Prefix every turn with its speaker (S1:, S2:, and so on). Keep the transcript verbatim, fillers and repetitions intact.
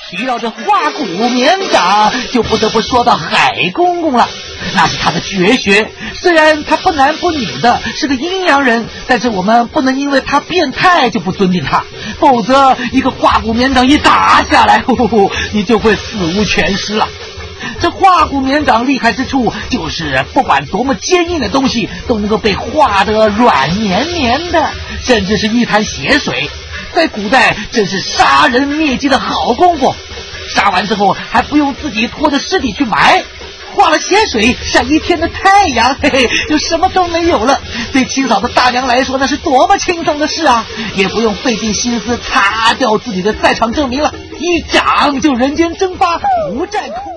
S1: 提到这化骨绵掌，就不得不说到海公公了。那是他的绝学，虽然他不男不女的，是个阴阳人，但是我们不能因为他变态就不尊敬他，否则一个化骨绵掌一打下来，呼呼呼，你就会死无全尸了。这化骨绵掌厉害之处，就是不管多么坚硬的东西都能够被化得软绵绵的，甚至是一潭血水。在古代真是杀人灭迹的好功夫，杀完之后还不用自己拖着尸体去埋，化了血水晒一天的太阳，嘿嘿，就什么都没有了。对清扫的大娘来说，那是多么轻松的事啊，也不用费尽心思擦掉自己的在场证明了，一掌就人间蒸发，无战空。